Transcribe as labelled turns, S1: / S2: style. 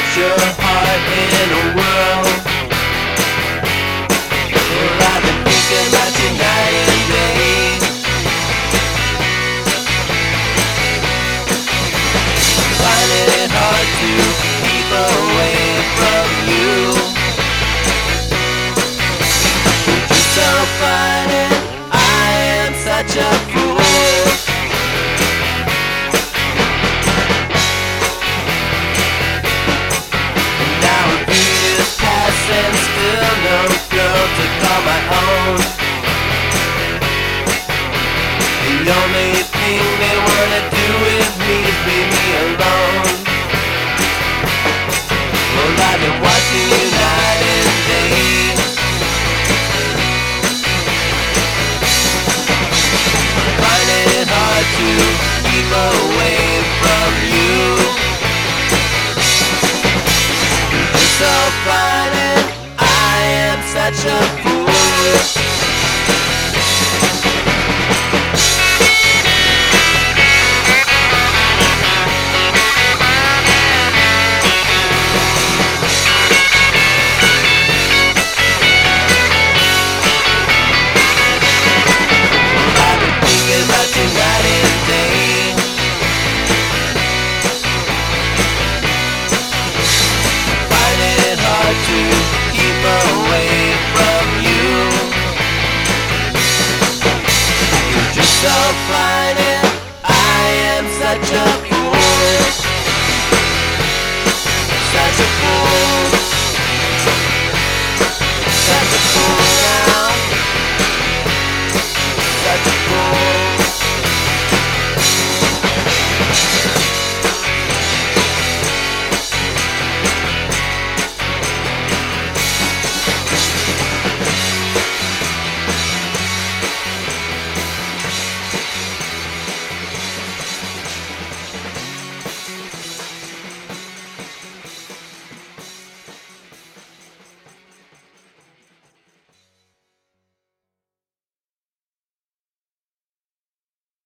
S1: your heart in a whirl. Well, I've been thinking about you night and day. Finding it hard to keep away from you. You're so fine and I am such a fool. And still no girl to call my own. The only thing they wanna do with me is leave me alone. Well, I've been watching you night and day. Finding it hard to keep away from you. You're so fine and I am such a fool.